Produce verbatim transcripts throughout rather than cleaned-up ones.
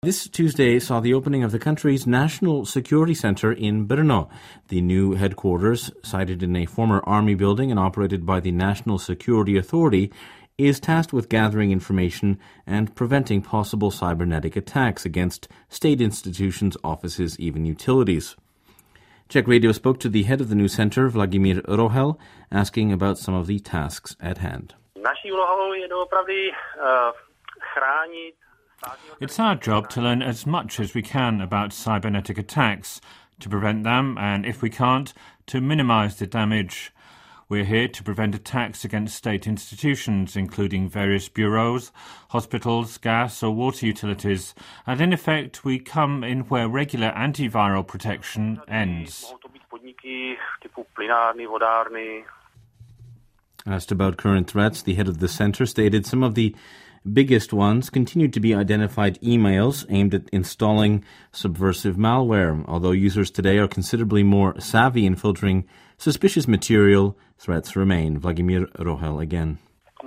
This Tuesday saw the opening of the country's National Security Centre in Brno. The new headquarters, sited in a former army building and operated by the National Security Authority, is tasked with gathering information and preventing possible cybernetic attacks against state institutions, offices, even utilities. Czech Radio spoke to the head of the new centre, Vladimír Rohel, asking about some of the tasks at hand. It's our job to learn as much as we can about cybernetic attacks, to prevent them, and if we can't, to minimise the damage. We're here to prevent attacks against state institutions, including various bureaus, hospitals, gas or water utilities, and in effect we come in where regular antiviral protection ends. Asked about current threats, the head of the centre stated some of the biggest ones continue to be identified emails aimed at installing subversive malware. Although users today are considerably more savvy in filtering suspicious material, threats remain. Vladimír Rohel again.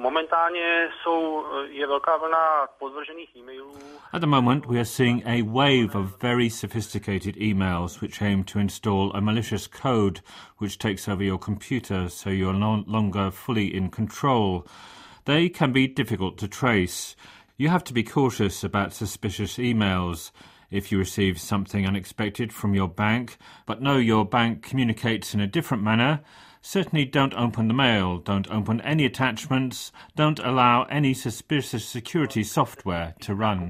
At the moment, we are seeing a wave of very sophisticated emails which aim to install a malicious code which takes over your computer so you're no longer fully in control. They can be difficult to trace. You have to be cautious about suspicious emails. If you receive something unexpected from your bank, but know your bank communicates in a different manner, certainly don't open the mail, don't open any attachments, don't allow any suspicious security software to run.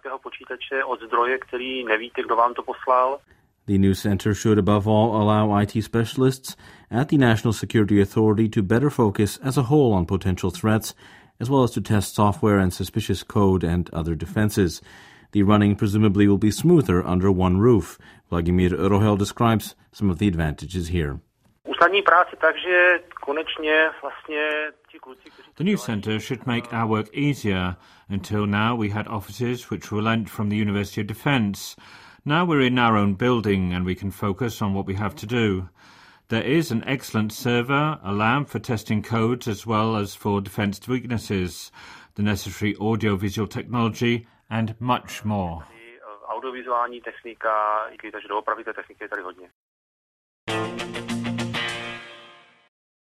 The new centre should above all allow I T specialists at the National Security Authority to better focus as a whole on potential threats, as well as to test software and suspicious code and other defences. The running presumably will be smoother under one roof. Vladimír Rohel describes some of the advantages here. The new centre should make our work easier. Until now we had offices which were lent from the University of Defence. Now we're in our own building and we can focus on what we have to do. There is an excellent server, a lab for testing codes as well as for defence weaknesses, the necessary audio-visual technology and much more.